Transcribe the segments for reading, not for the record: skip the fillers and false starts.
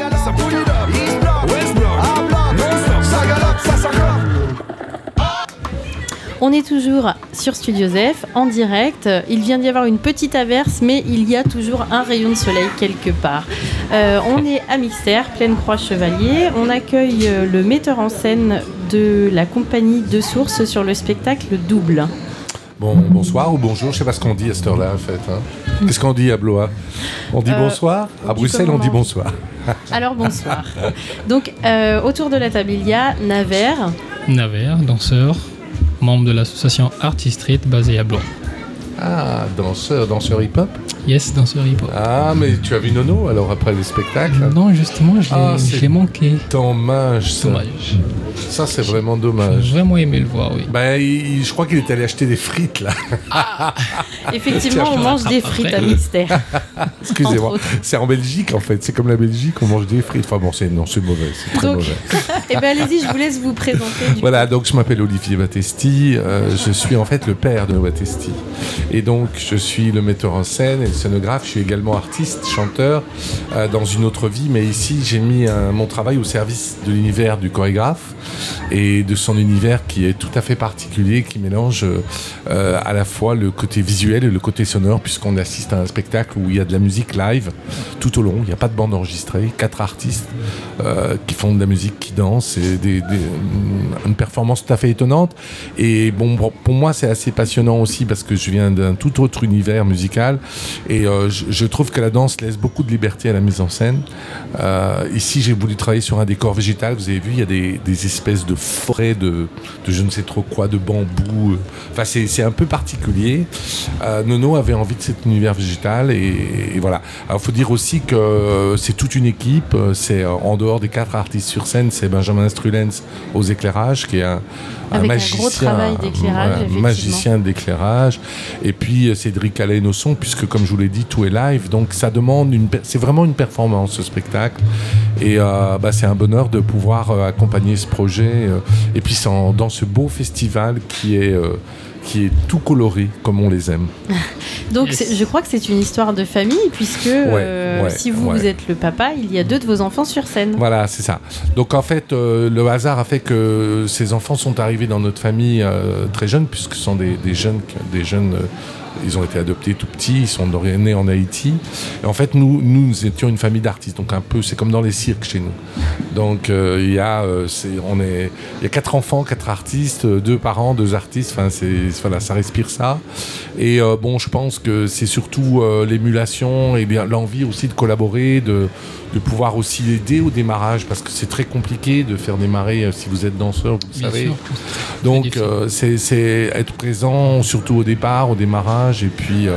ça pull it up. East Block, West Block, A Block, non-stop, ça galope, ça s'accroche. On est toujours sur Studio Zef, en direct. Il vient d'y avoir une petite averse, mais il y a toujours un rayon de soleil quelque part. On est à Mixter, Pleine Croix Chevalier. On accueille le metteur en scène de la compagnie De Source sur le spectacle Double. Bonsoir ou bonjour, je sais pas ce qu'on dit à cette heure-là en fait. Hein. Qu'est-ce qu'on dit à Blois ? On dit bonsoir ? À Bruxelles, on dit bonsoir. Alors bonsoir. Donc autour de la table, il y a Naver, danseur, membre de l'association Artist Street basée à Blois. Ah, danseur hip-hop ? Yes, danseur hip-hop. Ah, mais tu as vu Nono alors après le spectacle ? Non, justement, je l'ai manqué. Dommage, ça. Dommage. Ça, c'est vraiment dommage. J'ai vraiment aimé le voir, oui. Je crois qu'il est allé acheter des frites, là. Effectivement, on mange des frites à Mixter. Excusez-moi. C'est en Belgique, en fait. C'est comme la Belgique, on mange des frites. Enfin bon, c'est mauvais. C'est très mauvais. Eh bien, allez-y, je vous laisse vous présenter. Voilà, donc je m'appelle Olivier Battesti. Je suis en fait le père de Battesti. Et donc, je suis le metteur en scène et le scénographe. Je suis également artiste, chanteur dans une autre vie. Mais ici, j'ai mis mon travail au service de l'univers du chorégraphe et de son univers qui est tout à fait particulier, qui mélange à la fois le côté visuel et le côté sonore, puisqu'on assiste à un spectacle où il y a de la musique live tout au long. Il n'y a pas de bande enregistrée, 4 artistes qui font de la musique, qui dansent, et une performance tout à fait étonnante. Et bon, pour moi, c'est assez passionnant aussi parce que je viens d'un tout autre univers musical et je trouve que la danse laisse beaucoup de liberté à la mise en scène. Ici, j'ai voulu travailler sur un décor végétal. Vous avez vu, il y a des espèces de forêts de je ne sais trop quoi, de bambou. Enfin, c'est un peu particulier. Nono avait envie de cet univers végétal et voilà. Alors, il faut dire aussi que c'est toute une équipe. C'est en dehors des 4 artistes sur scène, c'est Benjamin Strulens aux éclairages, qui est un magicien, gros travail d'éclairage, magicien d'éclairage. Et puis Cédric Allen au son, puisque comme je vous l'ai dit, tout est live. Donc ça demande c'est vraiment une performance, ce spectacle. Et c'est un bonheur de pouvoir accompagner ce projet. Et puis c'est dans ce beau festival qui est tout coloré comme on les aime. Donc je crois que c'est une histoire de famille puisque si vous êtes le papa, il y a 2 de vos enfants sur scène. Voilà, c'est ça. Donc en fait, le hasard a fait que ces enfants sont arrivés dans notre famille très jeunes, puisque ce sont des jeunes ils ont été adoptés tout petits, ils sont nés en Haïti. Et en fait, nous étions une famille d'artistes, donc un peu, c'est comme dans les cirques chez nous. Donc il y a 4 enfants, 4 artistes, 2 parents, 2 artistes. Enfin, ça respire ça. Et je pense que c'est surtout l'émulation et bien l'envie aussi de collaborer, de pouvoir aussi aider au démarrage, parce que c'est très compliqué de faire démarrer si vous êtes danseur, vous le savez. Sûr. Donc c'est être présent surtout au départ, au démarrage, et puis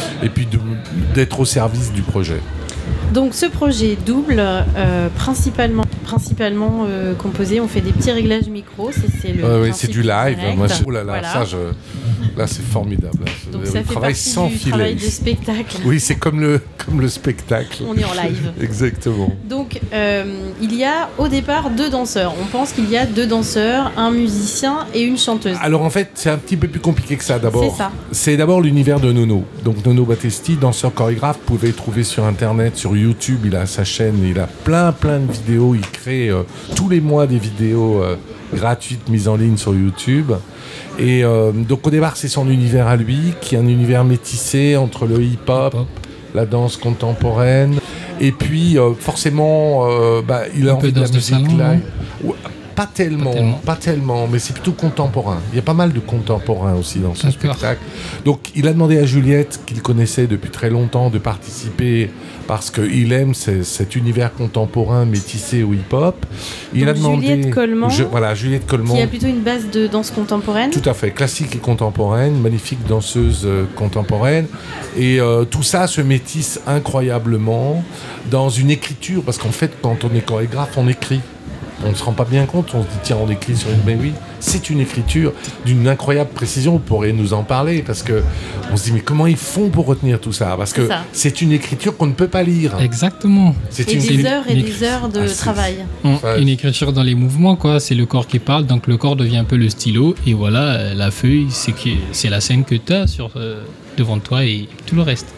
d'être au service du projet. Donc ce projet double, principalement composé, on fait des petits réglages micro, c'est du live. Moi, voilà. Là c'est formidable. Donc ça fait partie du travail de spectacle. Oui, c'est comme le spectacle. On est en live. Exactement. Donc il y a au départ 2 danseurs. On pense qu'il y a 2 danseurs, un musicien et une chanteuse. Alors en fait, c'est un petit peu plus compliqué que ça d'abord. C'est ça. C'est d'abord l'univers de Nono. Donc Nono Battesti, danseur chorégraphe, vous pouvez le trouver sur internet, sur YouTube. Il a sa chaîne, il a plein de vidéos. Il crée tous les mois des vidéos gratuites mises en ligne sur YouTube. Et donc au départ, c'est son univers à lui, qui est un univers métissé entre le hip-hop, la danse contemporaine, et puis forcément, il a envie de la musique live. Pas tellement, mais c'est plutôt contemporain. Il y a pas mal de contemporain aussi dans ce spectacle. Donc il a demandé à Juliette, qu'il connaissait depuis très longtemps, de participer parce qu'il aime cet univers contemporain métissé au hip-hop. Il a demandé Juliette Coleman, Juliette Coleman, qui a plutôt une base de danse contemporaine. Tout à fait, classique et contemporaine, magnifique danseuse contemporaine. Et tout ça se métisse incroyablement dans une écriture, parce qu'en fait, quand on est chorégraphe, on écrit. On ne se rend pas bien compte, on se dit tiens, on écrit sur une... Mais oui, c'est une écriture d'une incroyable précision, vous pourrez nous en parler, parce qu'on se dit mais comment ils font pour retenir tout ça ? Parce que c'est une écriture qu'on ne peut pas lire. Exactement. Des heures de travail. Une écriture dans les mouvements, quoi. C'est le corps qui parle, donc le corps devient un peu le stylo, et voilà, la feuille, c'est la scène que tu as devant toi et tout le reste.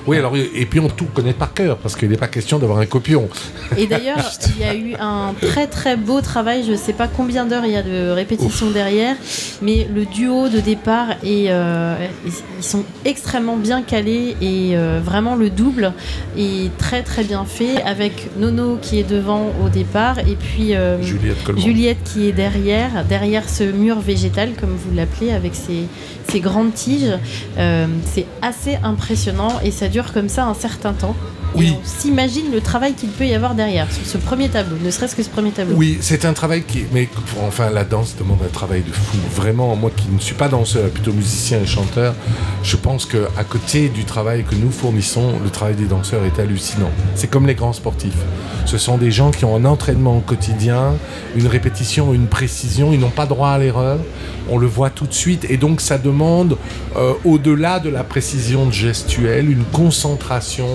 Oui, alors, et puis on tout connaît par cœur, parce qu'il n'est pas question d'avoir un copion. Et d'ailleurs, il y a eu un très très beau travail, je ne sais pas combien d'heures il y a de répétition derrière, mais le duo de départ, ils sont extrêmement bien calés, et vraiment le double est très très bien fait, avec Nono qui est devant au départ, et puis Juliette qui est derrière ce mur végétal, comme vous l'appelez, avec ces grandes tiges. C'est assez impressionnant, et ça dure comme ça un certain temps. Oui. Et on s'imagine le travail qu'il peut y avoir derrière, sur ce premier tableau, ne serait-ce que ce premier tableau. Oui, c'est un travail mais enfin, la danse demande un travail de fou. Vraiment, moi qui ne suis pas danseur, plutôt musicien et chanteur, je pense qu'à côté du travail que nous fournissons, le travail des danseurs est hallucinant. C'est comme les grands sportifs. Ce sont des gens qui ont un entraînement quotidien, une répétition, une précision, ils n'ont pas droit à l'erreur. On le voit tout de suite, et donc ça demande, au-delà de la précision gestuelle, une concentration,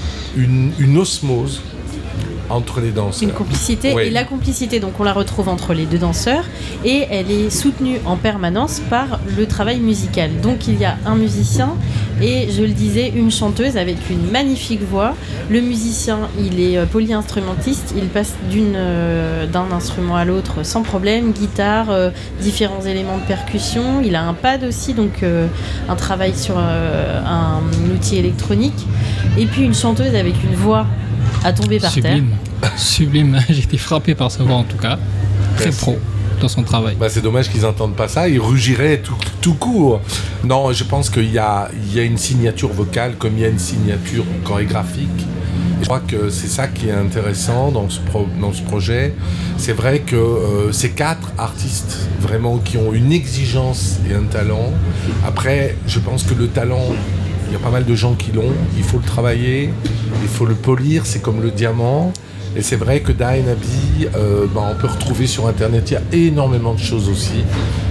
une osmose entre les danseurs. Une complicité, Oui. Et la complicité, donc on la retrouve entre les deux danseurs, et elle est soutenue en permanence par le travail musical. Donc il y a un musicien et, je le disais, une chanteuse avec une magnifique voix. Le musicien, il est polyinstrumentiste, il passe d'un instrument à l'autre sans problème, guitare, différents éléments de percussion. Il a un pad aussi, donc un travail sur un outil électronique. Et puis une chanteuse avec une voix à tomber par terre. Sublime. J'ai été frappé par sa voix, en tout cas. Très Merci. pro dans son travail. Bah, c'est dommage qu'ils n'entendent pas ça, ils rugiraient tout court. Non, je pense qu'il y a une signature vocale comme il y a une signature chorégraphique. Et je crois que c'est ça qui est intéressant dans ce projet. C'est vrai que ces 4 artistes vraiment qui ont une exigence et un talent. Après, je pense que le talent, il y a pas mal de gens qui l'ont, il faut le travailler, il faut le polir, c'est comme le diamant. Et c'est vrai que Dainabi, on peut retrouver sur internet, il y a énormément de choses aussi.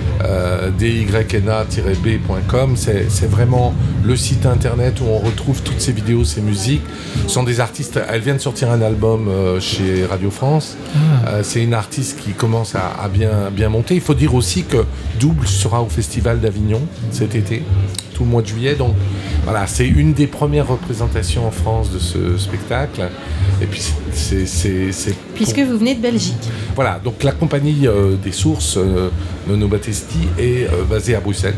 dyna-b.com, c'est vraiment le site internet où on retrouve toutes ces vidéos, ces musiques. Ce sont des artistes, elle vient de sortir un album chez Radio France. C'est une artiste qui commence à bien monter. Il faut dire aussi que Double sera au Festival d'Avignon cet été, tout le mois de juillet. Donc voilà, c'est une des premières représentations en France de ce spectacle. Et puis Puisque vous venez de Belgique. Voilà, donc la compagnie des sources, Nono Battesti, est basée à Bruxelles.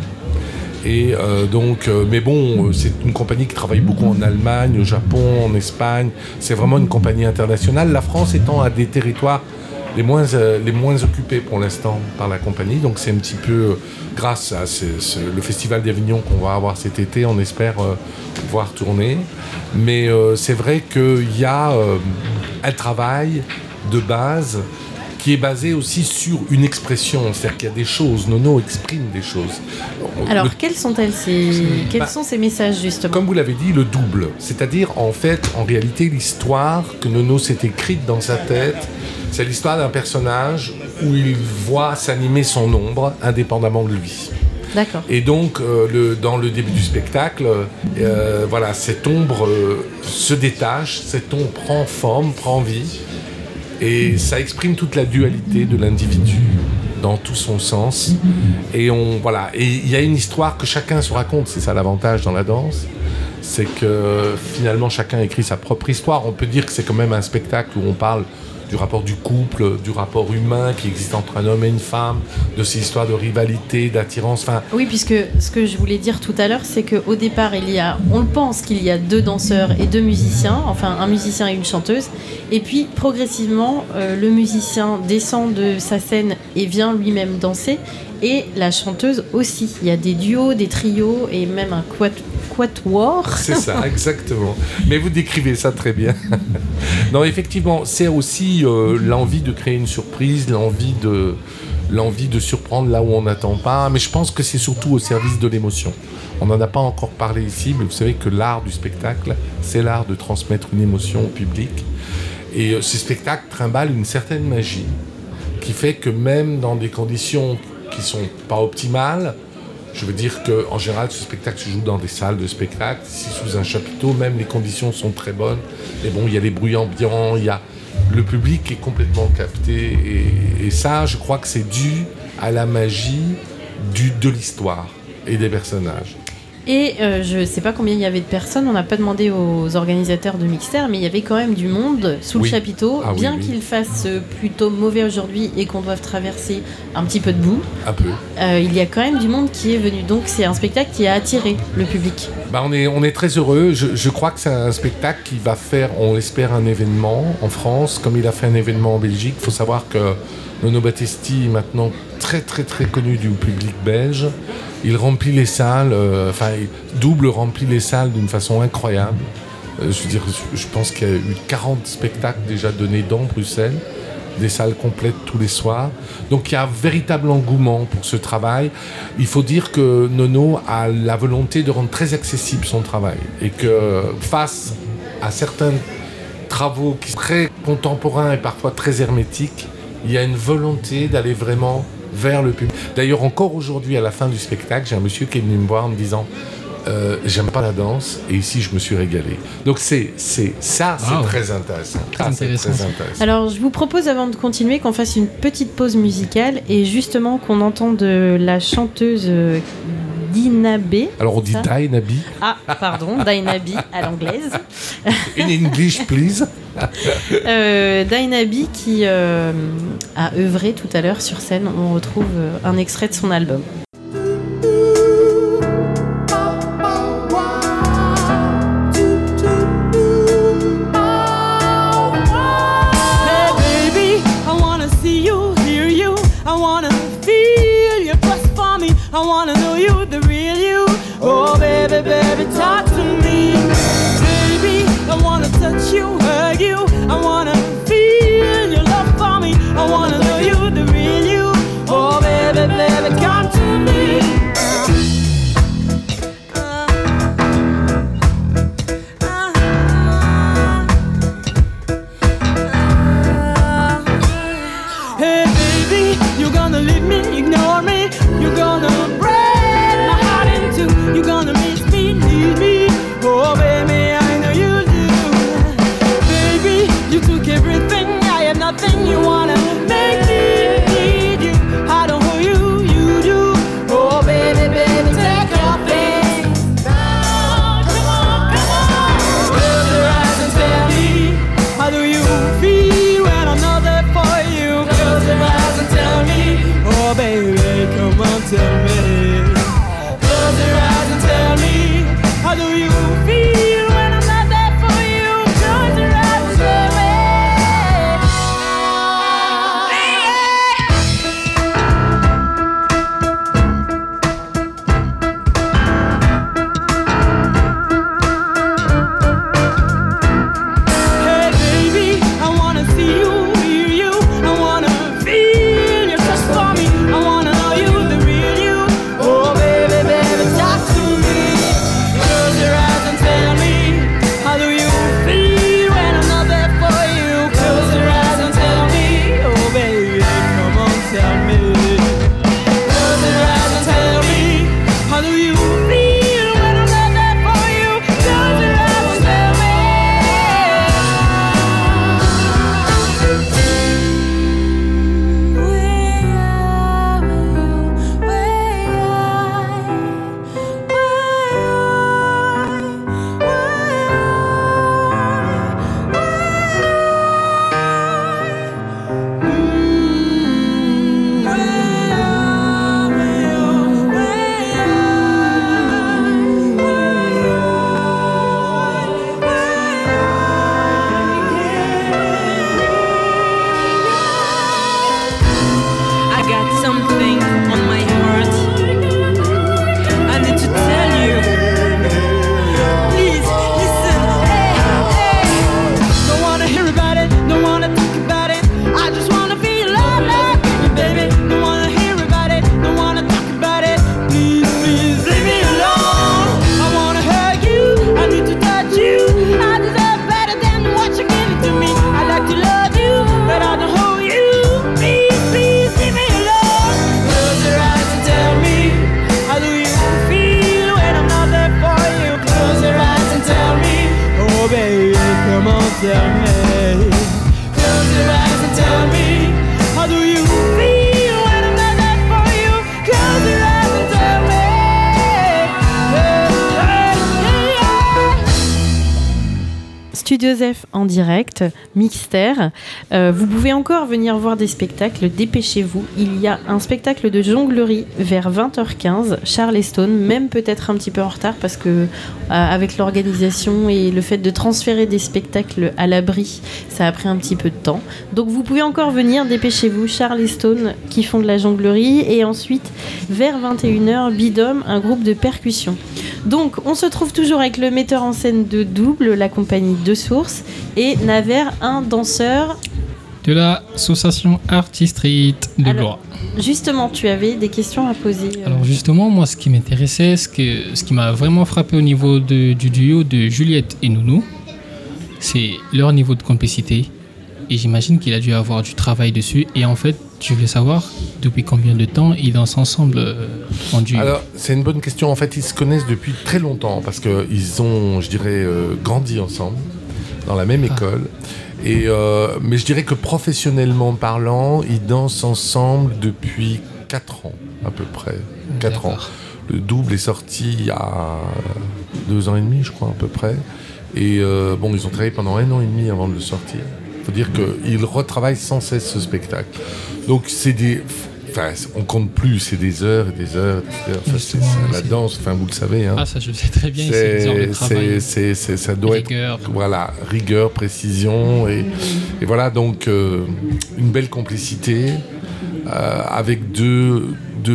Et mais bon, c'est une compagnie qui travaille beaucoup en Allemagne, au Japon, en Espagne. C'est vraiment une compagnie internationale. La France étant à des territoires les moins occupés pour l'instant par la compagnie. Donc c'est un petit peu grâce à le Festival d'Avignon qu'on va avoir cet été, on espère pouvoir tourner. Mais c'est vrai qu'il y a un travail de base qui est basé aussi sur une expression, c'est-à-dire qu'il y a des choses, Nono exprime des choses. Alors, quels sont ces messages, justement ? Comme vous l'avez dit, le double. C'est-à-dire, en réalité, l'histoire que Nono s'est écrite dans sa tête, c'est l'histoire d'un personnage où il voit s'animer son ombre indépendamment de lui. D'accord. Et donc, dans le début du spectacle, cette ombre se détache, cette ombre prend forme, prend vie. Et ça exprime toute la dualité de l'individu dans tout son sens. Et il y a une histoire que chacun se raconte, c'est ça l'avantage dans la danse. C'est que finalement chacun écrit sa propre histoire. On peut dire que c'est quand même un spectacle où on parle du rapport du couple, du rapport humain qui existe entre un homme et une femme, de ces histoires de rivalité, d'attirance. Oui, puisque ce que je voulais dire tout à l'heure, c'est qu'au départ, on le pense qu'il y a 2 danseurs et 2 musiciens, enfin un musicien et une chanteuse, et puis progressivement, le musicien descend de sa scène et vient lui-même danser, et la chanteuse aussi. Il y a des duos, des trios et même un quatuor. C'est ça, exactement. Mais vous décrivez ça très bien. Non, effectivement, c'est aussi l'envie de créer une surprise, l'envie de surprendre là où on n'attend pas. Mais je pense que c'est surtout au service de l'émotion. On n'en a pas encore parlé ici, mais vous savez que l'art du spectacle, c'est l'art de transmettre une émotion au public. Et ce spectacle trimballe une certaine magie qui fait que même dans des conditions qui ne sont pas optimales, je veux dire qu'en général, ce spectacle se joue dans des salles de spectacle. Ici, sous un chapiteau, même les conditions sont très bonnes. Et bon, il y a les bruits ambiants, le public est complètement capté. Et ça, je crois que c'est dû à la magie de l'histoire et des personnages. Et je ne sais pas combien il y avait de personnes, on n'a pas demandé aux organisateurs de Mixter, mais il y avait quand même du monde sous le chapiteau, bien qu'il fasse plutôt mauvais aujourd'hui et qu'on doive traverser un petit peu de boue. Un peu. Il y a quand même du monde qui est venu, donc c'est un spectacle qui a attiré le public. On est très heureux. Je crois que c'est un spectacle qui va faire, on l'espère, un événement en France, comme il a fait un événement en Belgique. Il faut savoir que Nono Battesti est maintenant très très très connu du public belge. Il remplit les salles, il double remplit les salles d'une façon incroyable. Je pense qu'il y a eu 40 spectacles déjà donnés dans Bruxelles, des salles complètes tous les soirs. Donc il y a un véritable engouement pour ce travail. Il faut dire que Nono a la volonté de rendre très accessible son travail et que face à certains travaux qui sont très contemporains et parfois très hermétiques, il y a une volonté d'aller vraiment vers le public. D'ailleurs, encore aujourd'hui, à la fin du spectacle, j'ai un monsieur qui est venu me voir en me disant j'aime pas la danse et ici je me suis régalé. Donc c'est très intéressant. Très intéressant. Alors je vous propose avant de continuer qu'on fasse une petite pause musicale et justement qu'on entende la chanteuse Dinah B. Alors on dit Dinah B. Ah pardon, Dinah B à l'anglaise. In English please. Dinah B qui a œuvré tout à l'heure sur scène. On retrouve un extrait de son album. I wanna know you, the real you. Oh baby, baby, talk to me. Baby, I wanna touch you, hug you. I wanna feel your love for me. I wanna know you, the real you. Oh baby, baby, come to me. Hey baby, you're gonna leave me, ignore me. You're gonna break my heart in two. You're gonna miss me, need me. Oh baby, I know you do. Baby, you took everything, I have nothing. You wanna make me need you. I don't know you, you do. Oh baby, baby, take your things. Come on, come on. Close your eyes and tell me, how do you feel when I'm not there for you? Close your eyes and tell me, oh baby, come on, tell me. Close your eyes and tell me, how do you feel when I'm not there for you? Close your eyes and tell me. Studio Zef en direct, Mixter. Vous pouvez encore venir voir des spectacles, dépêchez-vous. Il y a un spectacle de jonglerie vers 20h15, Charleston, même peut-être un petit peu en retard parce que avec l'organisation et le fait de transférer des spectacles à l'abri, ça a pris un petit peu de temps. Donc vous pouvez encore venir, dépêchez-vous, Charleston qui font de la jonglerie et ensuite vers 21h, Bidom, un groupe de percussion. Donc on se trouve toujours avec le metteur en scène de Double, la compagnie De Source, et Naver, un danseur de l'association Arty Street de Blois. Justement, tu avais des questions à poser. Alors justement, moi ce qui m'intéressait, ce qui m'a vraiment frappé au niveau du duo de Juliette et Nounou, c'est leur niveau de complicité. Et j'imagine qu'il a dû avoir du travail dessus. Et en fait, je voulais savoir depuis combien de temps ils dansent ensemble en duo. Alors, c'est une bonne question. En fait, ils se connaissent depuis très longtemps parce qu'ils ont, je dirais, grandi ensemble dans la même école. Et, mais je dirais que professionnellement parlant, ils dansent ensemble depuis 4 ans à peu près. 4 ans. Le Double est sorti il y a 2 ans et demi, je crois, à peu près. Et bon, ils ont travaillé pendant 1 an et demi avant de le sortir. Il faut dire qu'ils retravaillent sans cesse ce spectacle. Donc c'est des... Enfin, on compte plus, c'est des heures et des heures. Enfin, c'est la danse, enfin, vous le savez. Hein. Ah, ça je le sais très bien, c'est des heures de travail. Ça doit rigueur. Être... Voilà, rigueur, précision. Et voilà, donc une belle complicité avec deux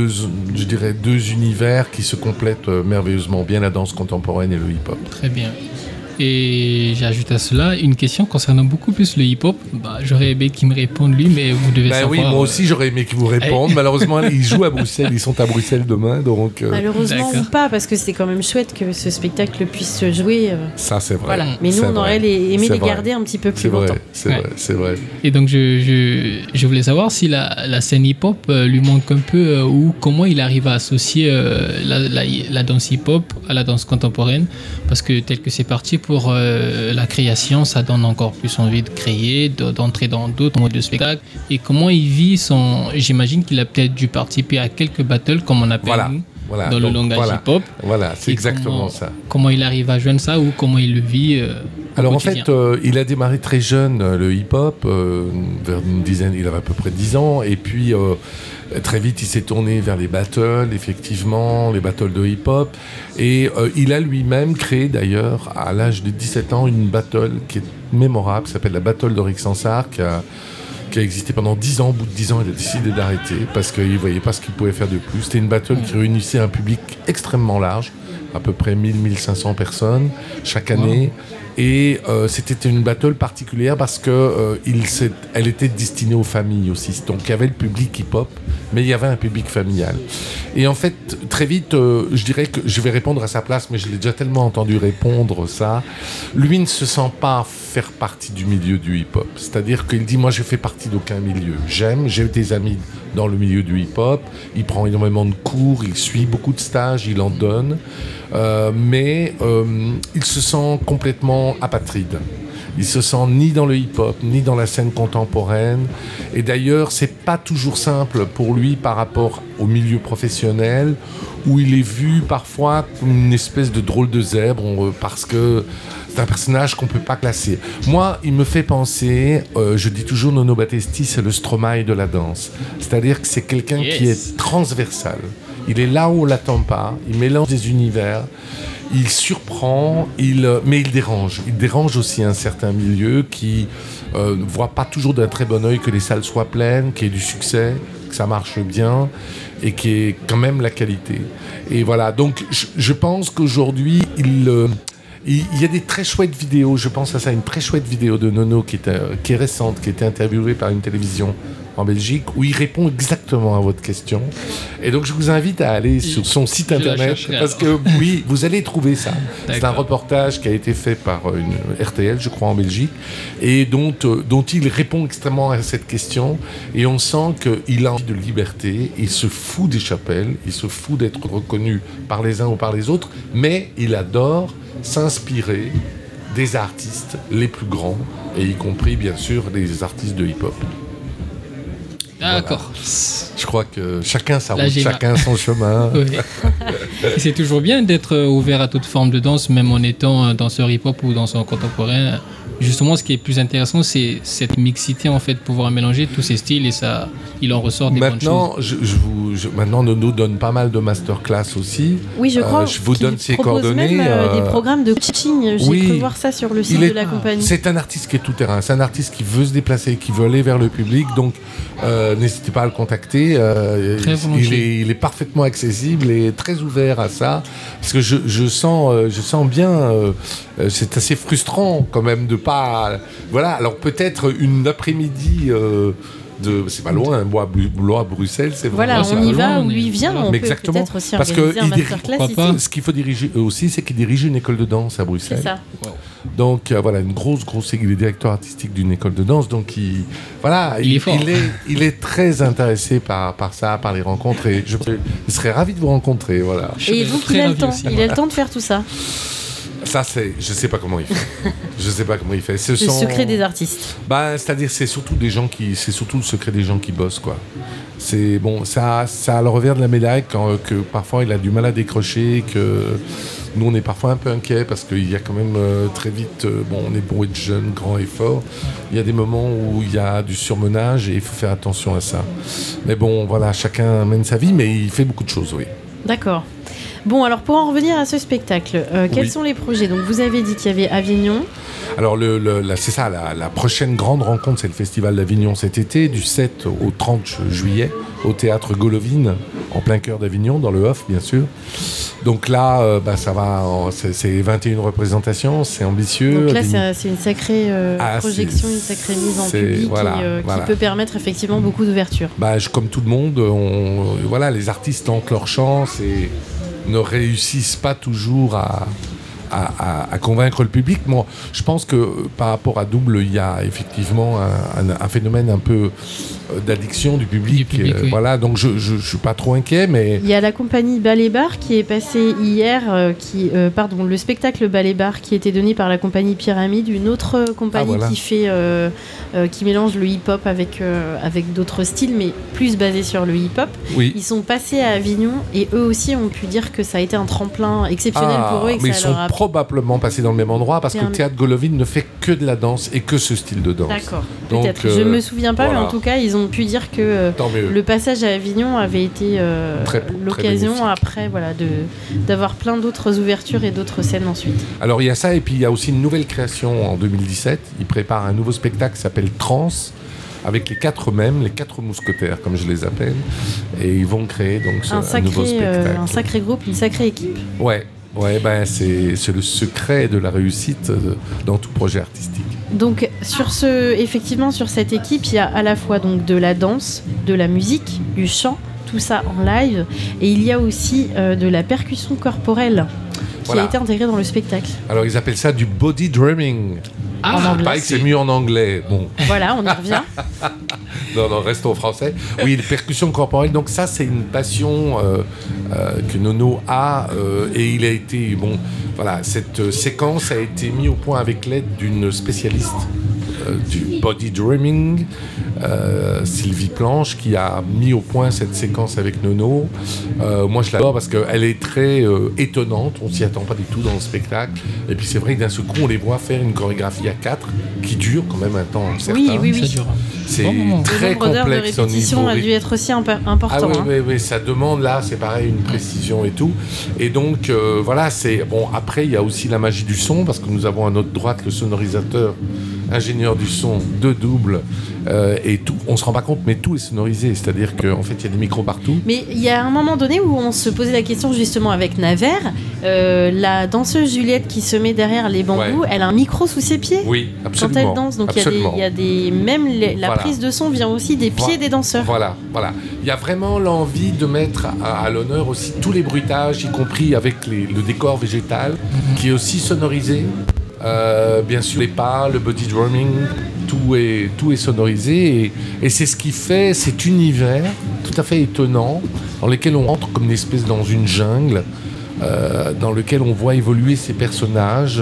univers qui se complètent merveilleusement bien, la danse contemporaine et le hip-hop. Très bien. Et j'ajoute à cela une question concernant beaucoup plus le hip-hop. J'aurais aimé qu'il me réponde lui, mais vous devez savoir... Oui, moi aussi j'aurais aimé qu'il vous réponde. Malheureusement, ils jouent à Bruxelles, ils sont à Bruxelles demain, donc... Malheureusement ou pas, parce que c'est quand même chouette que ce spectacle puisse se jouer. Ça, c'est vrai. Voilà. Mais nous, on aurait aimé les garder un petit peu plus longtemps. C'est vrai. Et donc, je voulais savoir si la scène hip-hop lui manque un peu, ou comment il arrive à associer la danse hip-hop à la danse contemporaine, parce que tel que c'est parti pour la création, ça donne encore plus envie de créer, d'entrer dans d'autres modes de spectacle. Et comment il vit j'imagine qu'il a peut-être dû participer à quelques battles, comme on appelle nous, dans le langage hip-hop. Voilà, c'est exactement ça. Comment il arrive à joindre ça, ou comment il le vit Alors en fait, il a démarré très jeune le hip-hop, vers il avait à peu près 10 ans, et puis très vite il s'est tourné vers les battles, effectivement, les battles de hip-hop, et il a lui-même créé d'ailleurs, à l'âge de 17 ans, une battle qui est mémorable, qui s'appelle la battle d'Oryx Ansar, qui a existé pendant 10 ans. Au bout de 10 ans, il a décidé d'arrêter parce qu'il ne voyait pas ce qu'il pouvait faire de plus. C'était une battle qui réunissait un public extrêmement large, à peu près 1000-1500 personnes chaque année. Et c'était une battle particulière parce qu'elle était destinée aux familles aussi. Donc il y avait le public hip-hop, mais il y avait un public familial. Et en fait, très vite, je dirais que je vais répondre à sa place, mais je l'ai déjà tellement entendu répondre ça. Lui ne se sent pas faire partie du milieu du hip-hop. C'est-à-dire qu'il dit, moi je fais partie d'aucun milieu. J'ai des amis dans le milieu du hip-hop, il prend énormément de cours, il suit beaucoup de stages, il en donne, mais il se sent complètement apatride. Il se sent ni dans le hip-hop, ni dans la scène contemporaine. Et d'ailleurs, c'est pas toujours simple pour lui par rapport au milieu professionnel, où il est vu parfois comme une espèce de drôle de zèbre, parce que c'est un personnage qu'on peut pas classer. Moi, il me fait penser, je dis toujours, Nono Battesti, c'est le Stromae de la danse. C'est-à-dire que c'est quelqu'un qui est transversal. Il est là où on l'attend pas, il mélange des univers, il surprend, mais il dérange. Il dérange aussi un certain milieu qui ne voit pas toujours d'un très bon œil que les salles soient pleines, qu'il y ait du succès, que ça marche bien et qu'il y ait quand même la qualité. Et voilà, donc je pense qu'aujourd'hui, il y a des très chouettes vidéos, je pense à ça, une très chouette vidéo de Nono qui est récente, qui a été interviewée par une télévision en Belgique, où il répond exactement à votre question. Et donc je vous invite à aller sur son site internet, parce que oui, vous allez trouver ça. C'est un reportage qui a été fait par une RTL, je crois, en Belgique, et dont il répond extrêmement à cette question, et on sent qu'il a envie de liberté, il se fout des chapelles, il se fout d'être reconnu par les uns ou par les autres, mais il adore s'inspirer des artistes les plus grands, et y compris bien sûr des artistes de hip-hop. D'accord. Voilà. Je crois que chacun sa route, chacun son chemin. Oui. C'est toujours bien d'être ouvert à toute forme de danse, même en étant danseur hip-hop ou danseur contemporain. justement, ce qui est plus intéressant, c'est cette mixité, en fait, pouvoir mélanger tous ces styles et ça, il en ressort des bonnes choses. Maintenant, Nono donne pas mal de masterclass aussi. Oui, je crois. Je vous qu'il donne ses propose coordonnées. Même des programmes de coaching. J'ai cru voir ça sur le site de la compagnie. C'est un artiste qui est tout terrain. C'est un artiste qui veut se déplacer, qui veut aller vers le public. Donc, n'hésitez pas à le contacter. Il est parfaitement accessible et très ouvert à ça. Parce que je sens bien. C'est assez frustrant quand même de pas. Voilà. Alors peut-être une après-midi. C'est pas loin, moi à Bruxelles, c'est voilà, vraiment. On y va où lui vient, on peut exactement. peut-être aussi organiser un masterclass ici. Ce qu'il faut diriger aussi, c'est qu'il dirige une école de danse à Bruxelles. C'est ça. Donc voilà, une grosse, il est directeur artistique d'une école de danse, donc il est fort. Il est très intéressé par ça, par les rencontres, et je serais ravi de vous rencontrer, voilà. Et donc il a le temps, il a le temps de faire tout ça. Ça, je sais pas comment il fait. Je sais pas comment il fait. Le secret des artistes. C'est-à-dire, c'est surtout le secret des gens qui bossent, quoi. C'est bon, ça a le revers de la médaille que parfois il a du mal à décrocher, que nous on est parfois un peu inquiets parce qu'il y a quand même très vite, on est beau être jeune, grand et fort. Il y a des moments où il y a du surmenage et il faut faire attention à ça. Mais bon, voilà, chacun mène sa vie, mais il fait beaucoup de choses, oui. D'accord. Bon, alors pour en revenir à ce spectacle, quels sont les projets ? Donc vous avez dit qu'il y avait Avignon. Alors c'est ça, la prochaine grande rencontre, c'est le Festival d'Avignon cet été, du 7 au 30 juillet, au Théâtre Golovine, en plein cœur d'Avignon, dans le Hof, bien sûr. Donc là, ça va, c'est 21 représentations, c'est ambitieux. Donc là, c'est une sacrée projection, une sacrée mise en public qui peut permettre effectivement beaucoup d'ouverture. Comme tout le monde, les artistes tentent leur chance et ne réussissent pas toujours à convaincre le public. Moi, je pense que par rapport à Double, il y a effectivement un phénomène un peu d'addiction du public. Oui. Voilà, donc je suis pas trop inquiet, mais... Il y a la compagnie Ballet Bar qui est passée hier, le spectacle Ballet Bar qui était donné par la compagnie Pyramide, une autre compagnie qui mélange le hip-hop avec d'autres styles, mais plus basé sur le hip-hop. Oui. Ils sont passés à Avignon et eux aussi ont pu dire que ça a été un tremplin exceptionnel pour eux. Et que mais ça ils sont probablement passés dans le même endroit parce que le Théâtre Golovine ne fait que de la danse et que ce style de danse. D'accord, peut-être. Je me souviens pas, voilà. Mais en tout cas, ils ont pu dire que le passage à Avignon avait été l'occasion après d'avoir plein d'autres ouvertures et d'autres scènes ensuite. Alors il y a ça et puis il y a aussi une nouvelle création en 2017. Ils préparent un nouveau spectacle qui s'appelle Trans avec les quatre mousquetaires comme je les appelle, et ils vont créer donc un nouveau spectacle. Un sacré groupe, une sacrée équipe. Ouais, c'est le secret de la réussite dans tout projet artistique. Donc sur cette équipe, il y a à la fois donc de la danse, de la musique, du chant, tout ça en live, et il y a aussi de la percussion corporelle qui a été intégrée dans le spectacle. Alors ils appellent ça du body drumming. En anglais. Pareil que c'est mieux en anglais. Bon. Voilà, on y revient. Non, restons français. Oui, les percussions corporelles. Donc ça, c'est une passion que Nono a. Et il a été... cette séquence a été mise au point avec l'aide d'une spécialiste du body drumming, Sylvie Planche, qui a mis au point cette séquence avec Nono. Moi, je l'adore parce qu'elle est très étonnante. On s'y attend pas du tout dans le spectacle. Et puis, c'est vrai que d'un seul coup, on les voit faire une chorégraphie à 4 qui dure quand même un temps certain. Oui. Ça dure. C'est très complexe au niveau. Le nombre d'heures de répétition a dû être aussi important. Oui, ça demande là, c'est pareil, une précision et tout. Et donc, c'est... Bon, après, il y a aussi la magie du son, parce que nous avons à notre droite le sonorisateur, ingénieur du son de Double, et tout. On se rend pas compte, mais tout est sonorisé. C'est-à-dire qu'en fait, il y a des micros partout. Mais il y a un moment donné où on se posait la question justement avec Naver. La danseuse Juliette qui se met derrière les bambous, elle a un micro sous ses pieds. Oui, absolument. Quand elle danse. Donc il y a des la prise de son vient aussi des pieds des danseurs. Voilà. Il y a vraiment l'envie de mettre à l'honneur aussi tous les bruitages, y compris avec le décor végétal, qui est aussi sonorisé. Bien sûr, les pas, le body drumming, tout est sonorisé et c'est ce qui fait cet univers tout à fait étonnant dans lequel on entre comme une espèce dans une jungle, dans lequel on voit évoluer ces personnages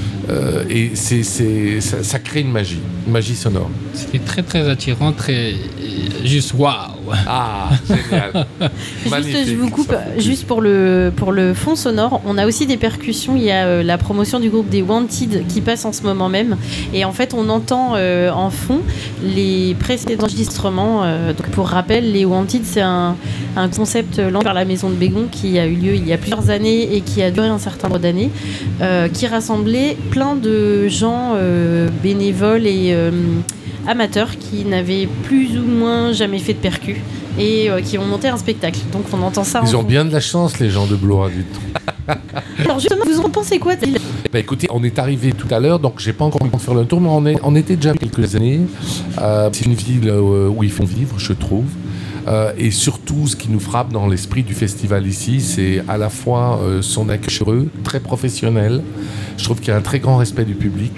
et ça crée une magie sonore. C'était très très attirant, très juste waouh. Ah, génial. Juste, je vous coupe, ça fait juste pour le fond sonore, on a aussi des percussions. Il y a la promotion du groupe des Wanted qui passe en ce moment même. Et en fait, on entend en fond les précédents enregistrements. Donc pour rappel, les Wanted, c'est un concept lancé par la Maison de Bégon qui a eu lieu il y a plusieurs années et qui a duré un certain nombre d'années, qui rassemblait plein de gens bénévoles et amateurs qui n'avaient plus ou moins jamais fait de percus et qui ont monté un spectacle. Donc on entend ça. Ils en ont fond. bien de la chance, les gens de Blois, dites. Alors justement, vous en pensez quoi Théo ? Bah, écoutez, on est arrivé tout à l'heure, donc j'ai pas encore eu le temps de faire le tour, mais on était déjà quelques années. C'est une ville où ils font vivre, je trouve. Et surtout, ce qui nous frappe dans l'esprit du festival ici, c'est à la fois son accueil chaleureux, très professionnel. Je trouve qu'il y a un très grand respect du public.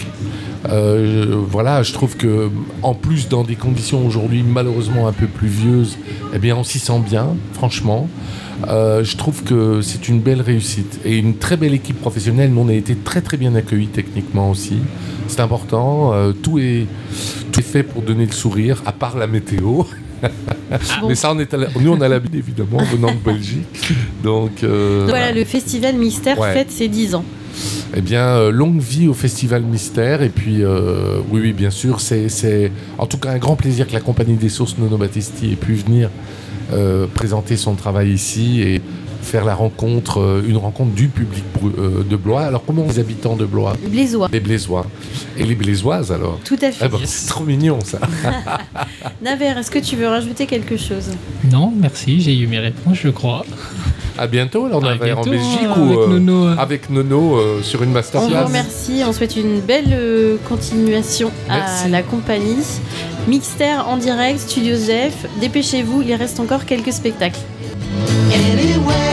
Voilà, je trouve que en plus dans des conditions aujourd'hui malheureusement un peu pluvieuses, eh bien on s'y sent bien, franchement. Je trouve que c'est une belle réussite et une très belle équipe professionnelle. Nous on a été très très bien accueillis techniquement aussi. C'est important. Tout est fait pour donner le sourire, à part la météo. Bon. Mais ça, nous on a l'habitude évidemment venant de Belgique. Donc Voilà, le festival Mystère Ouais. fête ses 10 ans. Eh bien, longue vie au Festival Mystère. Et puis, oui, bien sûr, c'est en tout cas un grand plaisir que la Compagnie des Sources Nono Battesti ait pu venir présenter son travail ici et faire une rencontre du public de Blois. Alors, comment les habitants de Blois ? Blésois. Les Blésois. Et les Blésoises, alors ? Tout à fait. Eh ben, c'est trop mignon, ça. Naver, est-ce que tu veux rajouter quelque chose ? Non, merci, j'ai eu mes réponses, je crois. À bientôt, alors, À Naver, en bientôt, Belgique avec ou Nono. avec Nono sur une On masterclass. vous remercie, on souhaite une belle continuation à Merci. la compagnie. Mystère en direct, Studio Zef. Dépêchez-vous, il reste encore quelques spectacles. Anywhere